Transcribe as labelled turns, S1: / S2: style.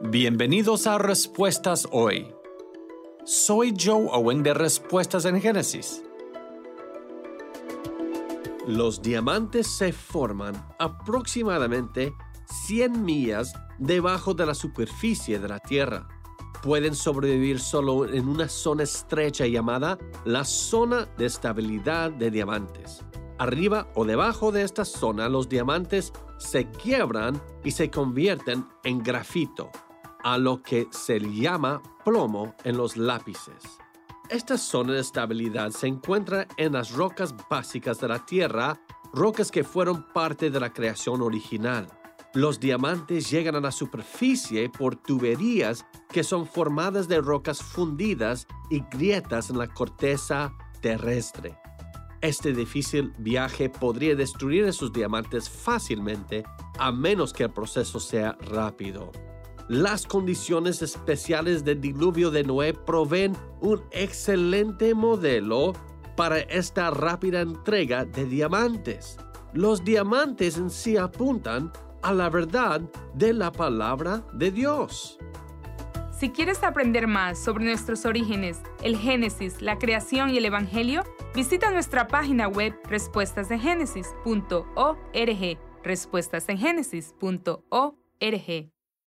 S1: Bienvenidos a Respuestas Hoy. Soy Joe Owen de Respuestas en Génesis.
S2: Los diamantes se forman aproximadamente 100 millas debajo de la superficie de la Tierra. Pueden sobrevivir solo en una zona estrecha llamada la zona de estabilidad de diamantes. Arriba o debajo de esta zona, los diamantes se quiebran y se convierten en grafito, a lo que se llama plomo en los lápices. Esta zona de estabilidad se encuentra en las rocas básicas de la Tierra, rocas que fueron parte de la creación original. Los diamantes llegan a la superficie por tuberías que son formadas de rocas fundidas y grietas en la corteza terrestre. Este difícil viaje podría destruir esos diamantes fácilmente, a menos que el proceso sea rápido. Las condiciones especiales del diluvio de Noé proveen un excelente modelo para esta rápida entrega de diamantes. Los diamantes en sí apuntan a la verdad de la palabra de Dios.
S3: Si quieres aprender más sobre nuestros orígenes, el Génesis, la creación y el Evangelio, visita nuestra página web respuestasengenesis.org, respuestasengenesis.org.